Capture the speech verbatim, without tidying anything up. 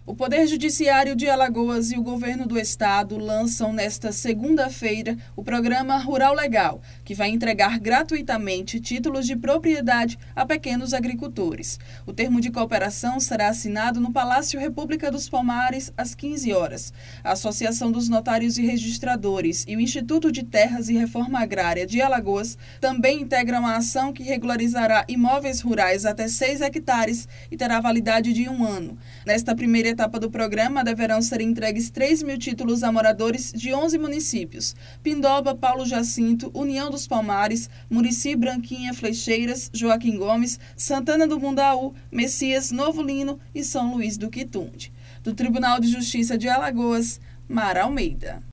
O Poder Judiciário de Alagoas e o Governo do Estado lançam nesta segunda-feira o Programa Rural Legal, que vai entregar gratuitamente títulos de propriedade a pequenos agricultores. O termo de cooperação será assinado no Palácio República dos Palmares às quinze horas. A Associação dos Notários e Registradores e o Instituto de Terras e Reforma Agrária de Alagoas também integram a ação que regularizará imóveis rurais até seis hectares e terá validade de um ano. Nesta primeira etapa do programa, deverão ser entregues três mil títulos a moradores de onze municípios: Pindoba, Paulo Jacinto, União dos Palmares, Murici, Branquinha, Flecheiras, Joaquim Gomes, Santana do Mundaú, Messias, Novo Lino e São Luís do Quitunde. Do Tribunal de Justiça de Alagoas, Mara Almeida.